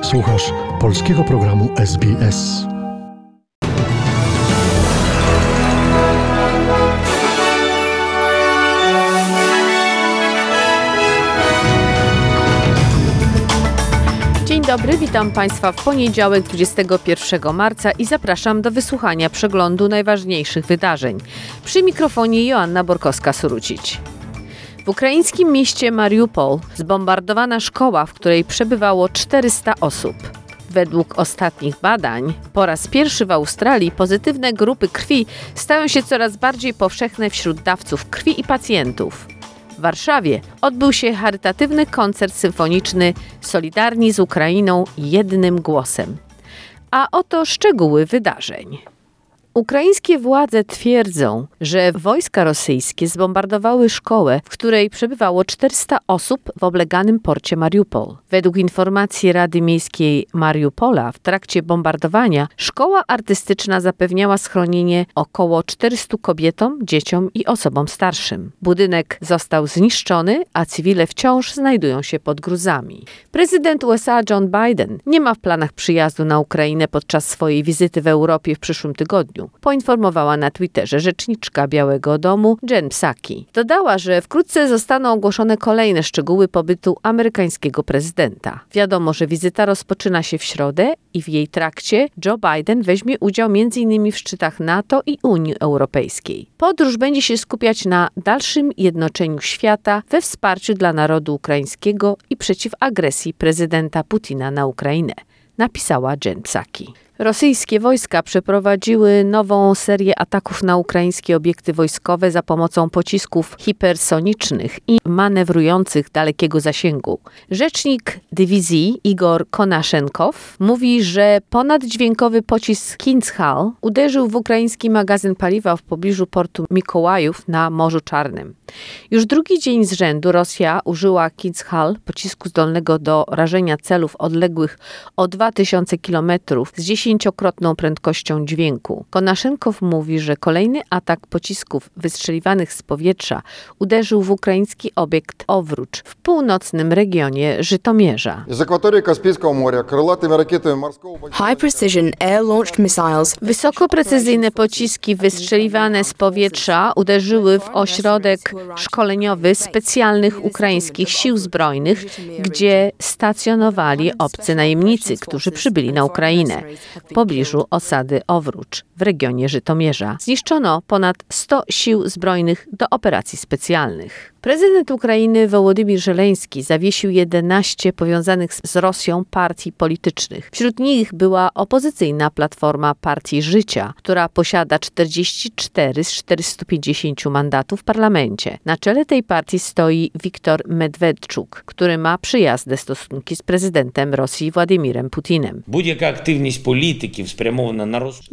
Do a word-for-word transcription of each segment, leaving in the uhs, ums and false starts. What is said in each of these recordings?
Słuchasz polskiego programu S B S. Dzień dobry, witam Państwa w poniedziałek dwudziestego pierwszego marca i zapraszam do wysłuchania przeglądu najważniejszych wydarzeń. Przy mikrofonie Joanna Borkowska-Surucić. W ukraińskim mieście Mariupol zbombardowana szkoła, w której przebywało czterysta osób. Według ostatnich badań, po raz pierwszy w Australii pozytywne grupy krwi stają się coraz bardziej powszechne wśród dawców krwi i pacjentów. W Warszawie odbył się charytatywny koncert symfoniczny Solidarni z Ukrainą jednym głosem. A oto szczegóły wydarzeń. Ukraińskie władze twierdzą, że wojska rosyjskie zbombardowały szkołę, w której przebywało czterysta osób w obleganym porcie Mariupol. Według informacji Rady Miejskiej Mariupola w trakcie bombardowania szkoła artystyczna zapewniała schronienie około czterystu kobietom, dzieciom i osobom starszym. Budynek został zniszczony, a cywile wciąż znajdują się pod gruzami. Prezydent U S A Joe Biden nie ma w planach przyjazdu na Ukrainę podczas swojej wizyty w Europie w przyszłym tygodniu, poinformowała na Twitterze rzeczniczka Białego Domu Jen Psaki. Dodała, że wkrótce zostaną ogłoszone kolejne szczegóły pobytu amerykańskiego prezydenta. Wiadomo, że wizyta rozpoczyna się w środę i w jej trakcie Joe Biden weźmie udział między innymi w szczytach NATO i Unii Europejskiej. Podróż będzie się skupiać na dalszym jednoczeniu świata we wsparciu dla narodu ukraińskiego i przeciw agresji prezydenta Putina na Ukrainę, napisała Jen Psaki. Rosyjskie wojska przeprowadziły nową serię ataków na ukraińskie obiekty wojskowe za pomocą pocisków hipersonicznych i manewrujących dalekiego zasięgu. Rzecznik dywizji Igor Konaszenkow mówi, że ponaddźwiękowy pocisk Kizhal uderzył w ukraiński magazyn paliwa w pobliżu portu Mikołajów na Morzu Czarnym. Już drugi dzień z rzędu Rosja użyła Kizhal, pocisku zdolnego do rażenia celów odległych o dwa tysiące kilometrów z dziesięciokrotną prędkością dźwięku. Konaszenkow mówi, że kolejny atak pocisków wystrzeliwanych z powietrza uderzył w ukraiński obiekt Owrucz w północnym regionie Żytomierza. High precision air-launched missiles. Wysokoprecyzyjne pociski wystrzeliwane z powietrza uderzyły w ośrodek szkoleniowy specjalnych ukraińskich sił zbrojnych, gdzie stacjonowali obcy najemnicy, którzy przybyli na Ukrainę, w pobliżu osady Owrucz w regionie Żytomierza. Zniszczono ponad sto sił zbrojnych do operacji specjalnych. Prezydent Ukrainy Wołodymyr Żeleński zawiesił jedenaście powiązanych z Rosją partii politycznych. Wśród nich była opozycyjna Platforma Partii Życia, która posiada czterdzieści cztery z czterystu pięćdziesięciu mandatów w parlamencie. Na czele tej partii stoi Wiktor Medwedczuk, który ma przyjazne stosunki z prezydentem Rosji Władimirem Putinem. Будь-яка активність політиків спрямована на роз...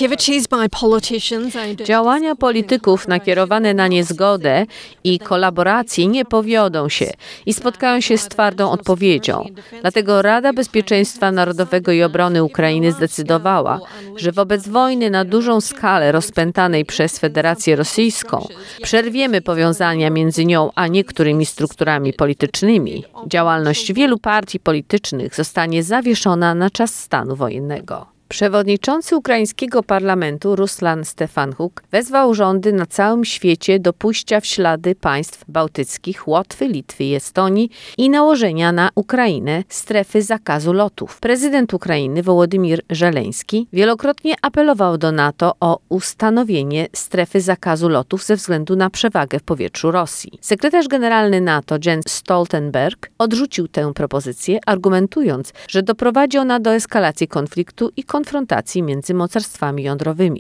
Działania polityków nakierowane na niezgodę i kolaborację nie powiodą się i spotkają się z twardą odpowiedzią. Dlatego Rada Bezpieczeństwa Narodowego i Obrony Ukrainy zdecydowała, że wobec wojny na dużą skalę rozpętanej przez Federację Rosyjską przerwiemy powiązania między nią a niektórymi strukturami politycznymi. Działalność wielu partii politycznych zostanie zawieszona na czas stanu wojennego. Przewodniczący ukraińskiego parlamentu Ruslan Stefanchuk wezwał rządy na całym świecie do pójścia w ślady państw bałtyckich, Łotwy, Litwy i Estonii i nałożenia na Ukrainę strefy zakazu lotów. Prezydent Ukrainy Wołodymyr Żeleński wielokrotnie apelował do NATO o ustanowienie strefy zakazu lotów ze względu na przewagę w powietrzu Rosji. Sekretarz generalny NATO Jens Stoltenberg odrzucił tę propozycję, argumentując, że doprowadzi ona do eskalacji konfliktu i konfrontacji między mocarstwami jądrowymi.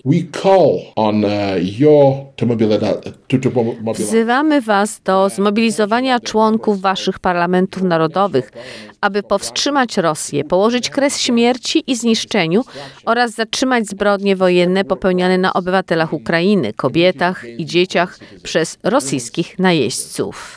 Wzywamy Was do zmobilizowania członków Waszych parlamentów narodowych, aby powstrzymać Rosję, położyć kres śmierci i zniszczeniu oraz zatrzymać zbrodnie wojenne popełniane na obywatelach Ukrainy, kobietach i dzieciach przez rosyjskich najeźdźców.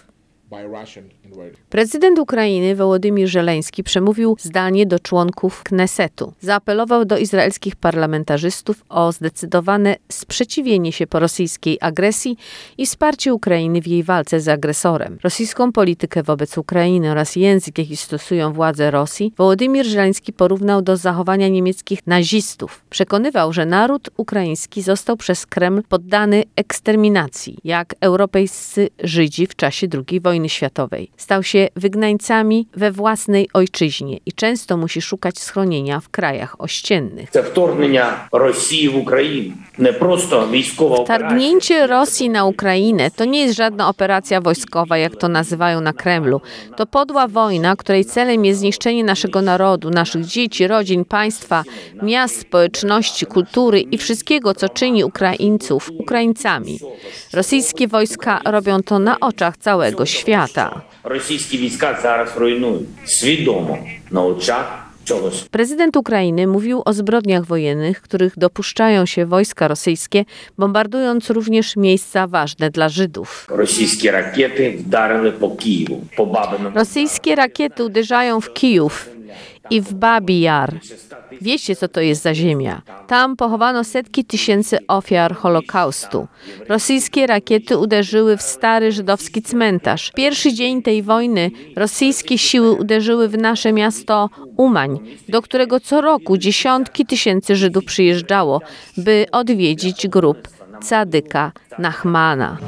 Prezydent Ukrainy Wołodymyr Żeleński przemówił zdalnie do członków Knesetu. Zaapelował do izraelskich parlamentarzystów o zdecydowane sprzeciwienie się po rosyjskiej agresji i wsparcie Ukrainy w jej walce z agresorem. Rosyjską politykę wobec Ukrainy oraz język, jaki stosują władze Rosji, Wołodymyr Żeleński porównał do zachowania niemieckich nazistów. Przekonywał, że naród ukraiński został przez Kreml poddany eksterminacji, jak europejscy Żydzi w czasie drugiej wojny światowej. Stał się wygnańcami we własnej ojczyźnie i często musi szukać schronienia w krajach ościennych. Це вторгнення Росії в Україну. Не просто військова операція. Targnięcie Rosji na Ukrainę to nie jest żadna operacja wojskowa, jak to nazywają na Kremlu. To podła wojna, której celem jest zniszczenie naszego narodu, naszych dzieci, rodzin, państwa, miast, społeczności, kultury i wszystkiego, co czyni Ukraińców Ukraińcami. Rosyjskie wojska robią to na oczach całego świata. Російські війська зараз руйнують свідомо на очах цього світу. Prezydent Ukrainy mówił o zbrodniach wojennych, których dopuszczają się wojska rosyjskie, bombardując również miejsca ważne dla Żydów. Російські ракети вдарили по Києву, по Бабиному. Rosyjskie rakiety uderzają w Kijów i w Babi Jar. Wiecie, co to jest za ziemia. Tam pochowano setki tysięcy ofiar Holokaustu. Rosyjskie rakiety uderzyły w stary żydowski cmentarz. Pierwszy dzień tej wojny rosyjskie siły uderzyły w nasze miasto Umań, do którego co roku dziesiątki tysięcy Żydów przyjeżdżało, by odwiedzić grób Cadyka Nachmana.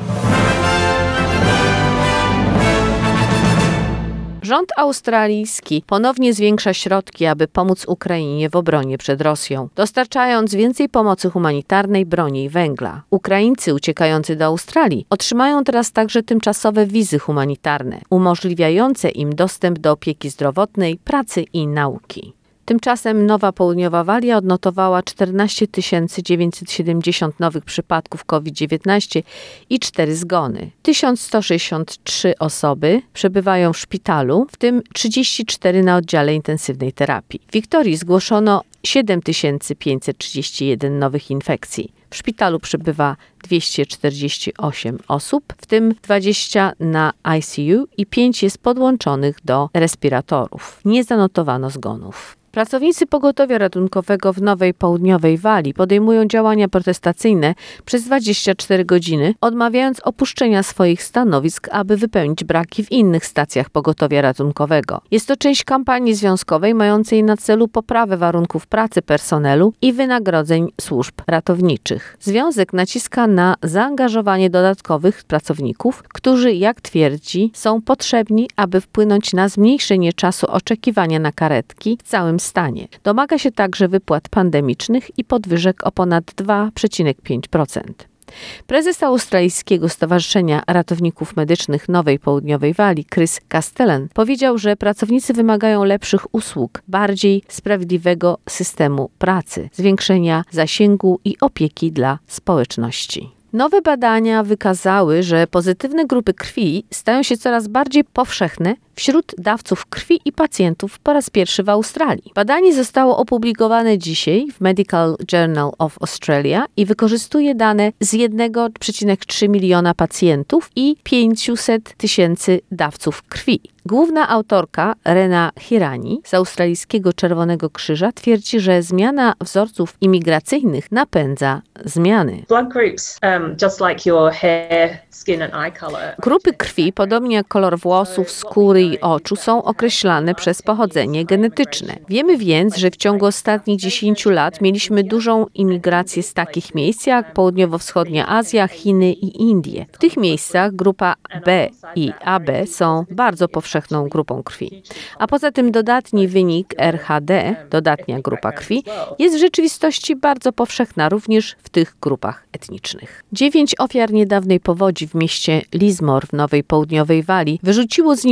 Rząd australijski ponownie zwiększa środki, aby pomóc Ukrainie w obronie przed Rosją, dostarczając więcej pomocy humanitarnej, broni i węgla. Ukraińcy uciekający do Australii otrzymają teraz także tymczasowe wizy humanitarne, umożliwiające im dostęp do opieki zdrowotnej, pracy i nauki. Tymczasem Nowa Południowa Walia odnotowała czternaście tysięcy dziewięćset siedemdziesiąt nowych przypadków COVID dziewiętnaście i cztery zgony. tysiąc sto sześćdziesiąt trzy osoby przebywają w szpitalu, w tym trzydzieści cztery na oddziale intensywnej terapii. W Wiktorii zgłoszono siedem tysięcy pięćset trzydzieści jeden nowych infekcji. W szpitalu przebywa dwieście czterdzieści osiem osób, w tym dwadzieścia na I C U i pięć jest podłączonych do respiratorów. Nie zanotowano zgonów. Pracownicy pogotowia ratunkowego w Nowej Południowej Walii podejmują działania protestacyjne przez dwadzieścia cztery godziny, odmawiając opuszczenia swoich stanowisk, aby wypełnić braki w innych stacjach pogotowia ratunkowego. Jest to część kampanii związkowej mającej na celu poprawę warunków pracy personelu i wynagrodzeń służb ratowniczych. Związek naciska na zaangażowanie dodatkowych pracowników, którzy, jak twierdzi, są potrzebni, aby wpłynąć na zmniejszenie czasu oczekiwania na karetki w całym stanie. Domaga się także wypłat pandemicznych i podwyżek o ponad dwa przecinek pięć procent. Prezes Australijskiego Stowarzyszenia Ratowników Medycznych Nowej Południowej Walii, Chris Castellan, powiedział, że pracownicy wymagają lepszych usług, bardziej sprawiedliwego systemu pracy, zwiększenia zasięgu i opieki dla społeczności. Nowe badania wykazały, że pozytywne grupy krwi stają się coraz bardziej powszechne wśród dawców krwi i pacjentów po raz pierwszy w Australii. Badanie zostało opublikowane dzisiaj w Medical Journal of Australia i wykorzystuje dane z jeden przecinek trzy miliona pacjentów i pięćset tysięcy dawców krwi. Główna autorka Rena Hirani z Australijskiego Czerwonego Krzyża twierdzi, że zmiana wzorców imigracyjnych napędza zmiany. Blood groups, um, just like your hair, skin and eye color. Grupy krwi, podobnie jak kolor włosów, skóry i oczu, są określane przez pochodzenie genetyczne. Wiemy więc, że w ciągu ostatnich dziesięciu lat mieliśmy dużą imigrację z takich miejsc jak południowo-wschodnia Azja, Chiny i Indie. W tych miejscach grupa B i A B są bardzo powszechną grupą krwi. A poza tym dodatni wynik R H D, dodatnia grupa krwi, jest w rzeczywistości bardzo powszechna również w tych grupach etnicznych. Dziewięć ofiar niedawnej powodzi w mieście Lismore w Nowej Południowej Walii wyrzuciło zniszczone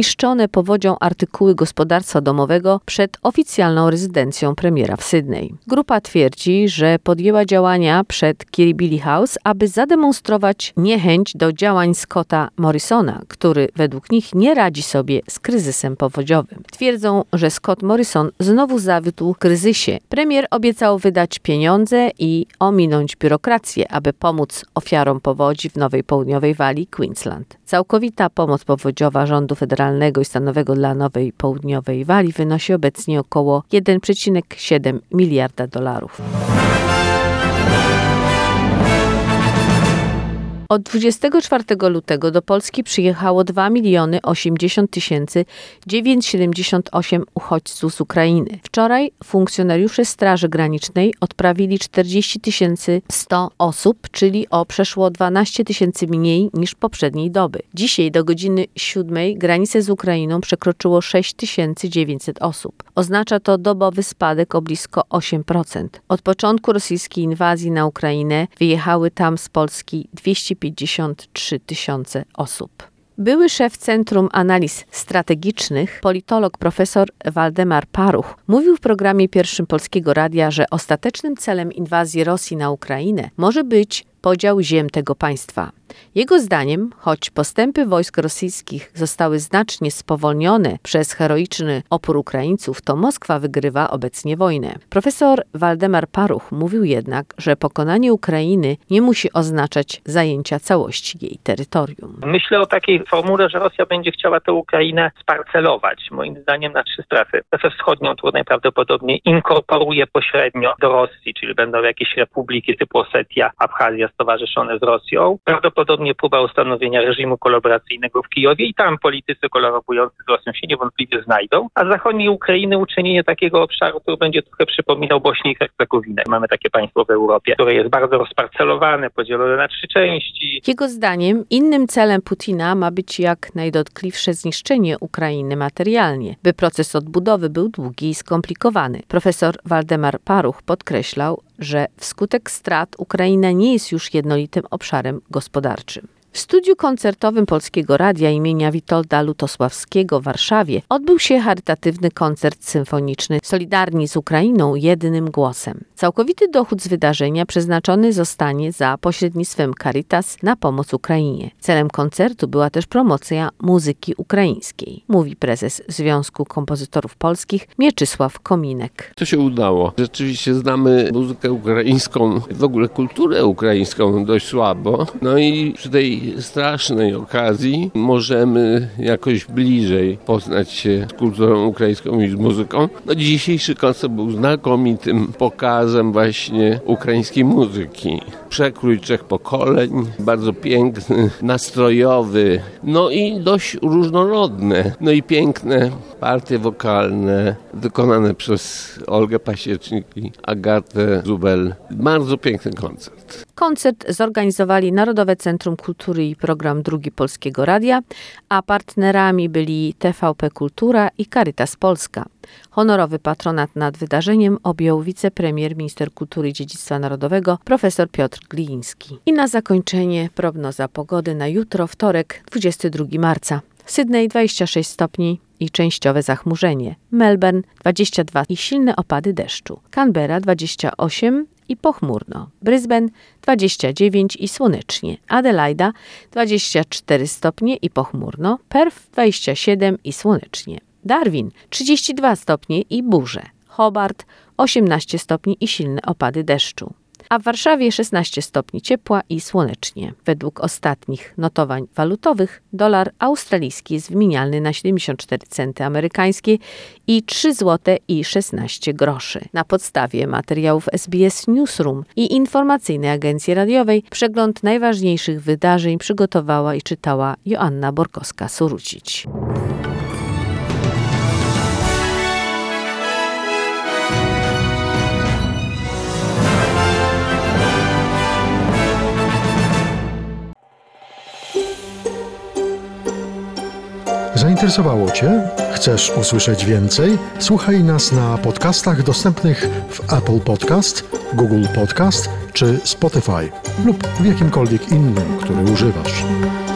zniszczone powodzią artykuły gospodarstwa domowego przed oficjalną rezydencją premiera w Sydney. Grupa twierdzi, że podjęła działania przed Kirribilli House, aby zademonstrować niechęć do działań Scotta Morrisona, który według nich nie radzi sobie z kryzysem powodziowym. Twierdzą, że Scott Morrison znowu zawiódł w kryzysie. Premier obiecał wydać pieniądze i ominąć biurokrację, aby pomóc ofiarom powodzi w Nowej Południowej Walii, Queensland. Całkowita pomoc powodziowa rządu federalnego i stanowego dla Nowej Południowej Walii wynosi obecnie około jeden przecinek siedem miliarda dolarów. Od dwudziestego czwartego lutego do Polski przyjechało dwa miliony osiemdziesiąt tysięcy dziewięćset siedemdziesiąt osiem uchodźców z Ukrainy. Wczoraj funkcjonariusze Straży Granicznej odprawili czterdzieści tysięcy sto osób, czyli o przeszło dwanaście tysięcy mniej niż poprzedniej doby. Dzisiaj do godziny siódmej granicę z Ukrainą przekroczyło sześć tysięcy dziewięćset osób. Oznacza to dobowy spadek o blisko osiem procent. Od początku rosyjskiej inwazji na Ukrainę wyjechały tam z Polski dwieście pięćdziesiąt trzy tysiące osób. Były szef Centrum Analiz Strategicznych, politolog profesor Waldemar Paruch, mówił w programie Pierwszym Polskiego Radia, że ostatecznym celem inwazji Rosji na Ukrainę może być podział ziem tego państwa. Jego zdaniem, choć postępy wojsk rosyjskich zostały znacznie spowolnione przez heroiczny opór Ukraińców, to Moskwa wygrywa obecnie wojnę. Profesor Waldemar Paruch mówił jednak, że pokonanie Ukrainy nie musi oznaczać zajęcia całości jej terytorium. Myślę o takiej formule, że Rosja będzie chciała tę Ukrainę sparcelować, moim zdaniem na trzy strefy. Strefę wschodnią to najprawdopodobniej inkorporuje pośrednio do Rosji, czyli będą jakieś republiki typu Osetia, Abchazja stowarzyszone z Rosją. Prawdopodobnie próba ustanowienia reżimu kolaboracyjnego w Kijowie i tam politycy kolaborujący z Rosją się niewątpliwie znajdą, a z zachodniej Ukrainy uczynienie takiego obszaru, który będzie trochę przypominał Bośnię i Hercegowinę. Mamy takie państwo w Europie, które jest bardzo rozparcelowane, podzielone na trzy części. Jego zdaniem innym celem Putina ma być jak najdotkliwsze zniszczenie Ukrainy materialnie, by proces odbudowy był długi i skomplikowany. Profesor Waldemar Paruch podkreślał, że wskutek strat Ukraina nie jest już jednolitym obszarem gospodarczym. W studiu koncertowym Polskiego Radia imienia Witolda Lutosławskiego w Warszawie odbył się charytatywny koncert symfoniczny Solidarni z Ukrainą jednym głosem. Całkowity dochód z wydarzenia przeznaczony zostanie za pośrednictwem Caritas na pomoc Ukrainie. Celem koncertu była też promocja muzyki ukraińskiej, mówi prezes Związku Kompozytorów Polskich Mieczysław Kominek. To się udało. Rzeczywiście znamy muzykę ukraińską, w ogóle kulturę ukraińską dość słabo. No i przy tej strasznej okazji możemy jakoś bliżej poznać się z kulturą ukraińską i z muzyką. No, dzisiejszy koncert był znakomitym pokazem właśnie ukraińskiej muzyki. Przekrój trzech pokoleń, bardzo piękny, nastrojowy, no i dość różnorodne. No i piękne partie wokalne wykonane przez Olgę Pasiecznik i Agatę Zubel. Bardzo piękny koncert. Koncert zorganizowali Narodowe Centrum Kultury i Program Drugi Polskiego Radia, a partnerami byli T V P Kultura i Caritas Polska. Honorowy patronat nad wydarzeniem objął wicepremier, minister kultury i dziedzictwa narodowego profesor Piotr Gliński. I na zakończenie prognoza pogody na jutro, wtorek, dwudziestego drugiego marca. Sydney dwadzieścia sześć stopni i częściowe zachmurzenie. Melbourne dwadzieścia dwa i silne opady deszczu. Canberra dwadzieścia osiem i pochmurno. Brisbane dwadzieścia dziewięć i słonecznie. Adelaida dwadzieścia cztery stopnie i pochmurno. Perth dwadzieścia siedem i słonecznie. Darwin trzydzieści dwa stopnie i burze. Hobart osiemnaście stopni i silne opady deszczu. A w Warszawie szesnaście stopni ciepła i słonecznie. Według ostatnich notowań walutowych dolar australijski jest wymienialny na siedemdziesiąt cztery centy amerykańskie i trzy złote i szesnaście groszy. Na podstawie materiałów S B S Newsroom i informacyjnej agencji radiowej przegląd najważniejszych wydarzeń przygotowała i czytała Joanna Borkowska-Surucić. Zainteresowało Cię? Chcesz usłyszeć więcej? Słuchaj nas na podcastach dostępnych w Apple Podcast, Google Podcast czy Spotify lub w jakimkolwiek innym, który używasz.